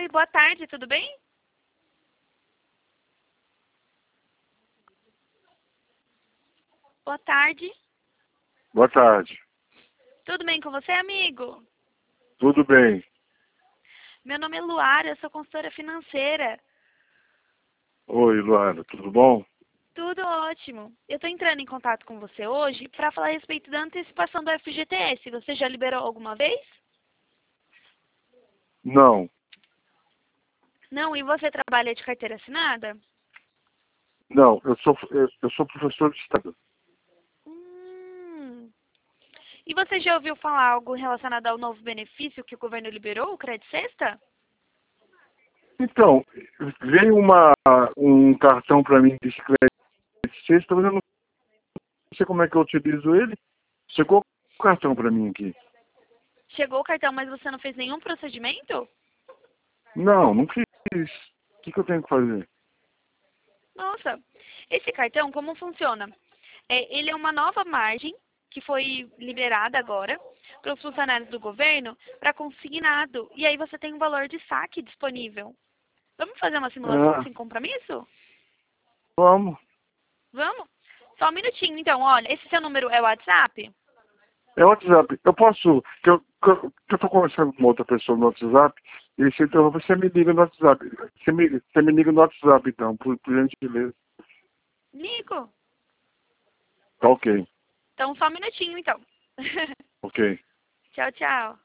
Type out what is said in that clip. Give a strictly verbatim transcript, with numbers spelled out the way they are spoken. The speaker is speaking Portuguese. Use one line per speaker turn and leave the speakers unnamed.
Oi, boa tarde, tudo bem? Boa tarde.
Boa tarde.
Tudo bem com você, amigo?
Tudo bem?
Meu nome é Luara, eu sou consultora financeira.
Oi, Luana, tudo bom?
Tudo ótimo. Eu estou entrando em contato com você hoje para falar a respeito da antecipação do F G T S. Você já liberou alguma vez?
Não,
Não, e você trabalha de carteira assinada?
não, eu sou, eu, eu sou professor de Estado.
Hum. E você já ouviu falar algo relacionado ao novo benefício que o governo liberou, o Crédito Sexta?
Então, veio uma, um cartão para mim de crédito sexta, mas eu não sei como é que eu utilizo ele. Chegou o cartão para mim aqui.
Chegou o cartão, mas você não fez nenhum procedimento?
Não, não fiz. O que, que eu tenho que fazer?
Nossa, esse cartão, como funciona? É, ele é uma nova margem que foi liberada agora para os funcionários do governo para consignado. E aí você tem um valor de saque disponível. Vamos fazer uma simulação
Ah,
sem compromisso?
vamos.
Vamos? Só um minutinho, então. Olha, esse seu número é o WhatsApp?
É o WhatsApp. Eu posso, que eu, que eu, que eu tô conversando com uma outra pessoa no WhatsApp, e se então você me liga no WhatsApp. Você me, você me liga no WhatsApp, então, por, por gentileza.
Nico?
Tá ok,
Então, só um minutinho, então.
ok.
Tchau, tchau.